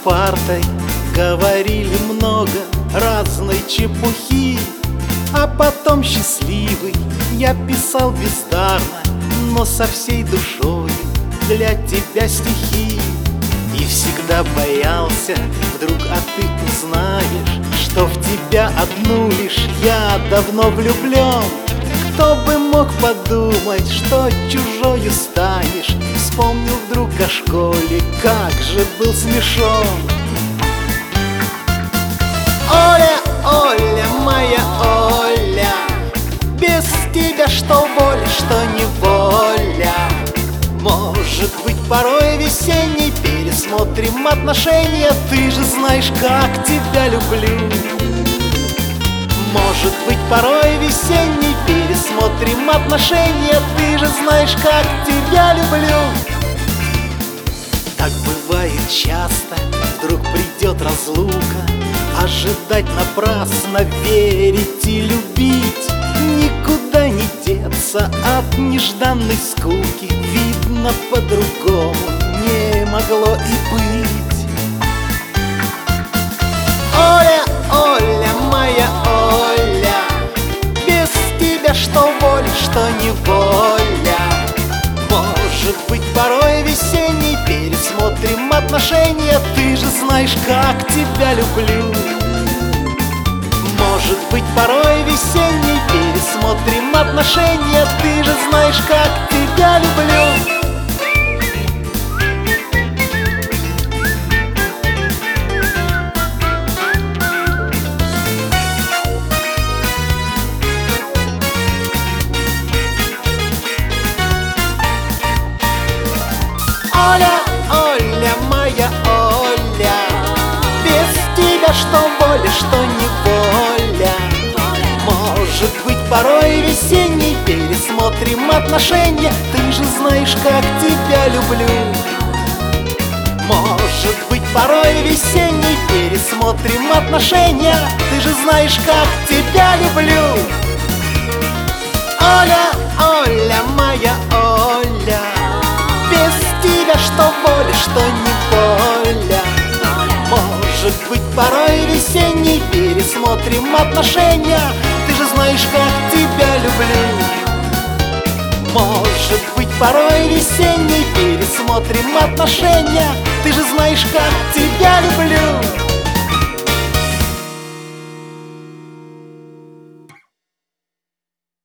партой говорили много разной чепухи, а потом счастливый я писал бездарно, но со всей душой для тебя стихи. И всегда боялся, вдруг ты узнаешь, что в тебя одну лишь я давно влюблен. Кто бы мог подумать, что чужою станешь? Вспомнил вдруг о школе, как же был смешон. Оля, Оля, моя Оля, без тебя что воля, что неволя. Может быть, порой весенний пересмотрим отношения. Ты же знаешь, как тебя люблю. Может быть, порой весенний пересмотрим отношения. Ты же знаешь, как тебя люблю. Так бывает часто, вдруг придет разлука. Ожидать напрасно, верить и любить. Никуда не деться от нежданной скуки. Видно, по-другому не могло и быть. Оля, Оля, моя Оля, без тебя что воля, что неволя. Может быть, порой весенний пересмотрим отношения. Ты же знаешь, как тебя люблю. Может быть, порой весенний пересмотрим отношения. Ты же знаешь, как тебя люблю. Оля, Оля, моя Оля, без тебя что воля, что неволя. Может быть, порой весенний пересмотрим отношения. Ты же знаешь, как тебя люблю. Может быть, порой весенний пересмотрим отношения. Ты же знаешь, как тебя люблю. Оля, Оля, моя Оля, без тебя что воля, что неволя. Может быть, порой весенний пересмотрим отношения. Ты же знаешь, как тебя люблю. Может быть, порой весенний пересмотрим отношения. Ты же знаешь, как тебя люблю.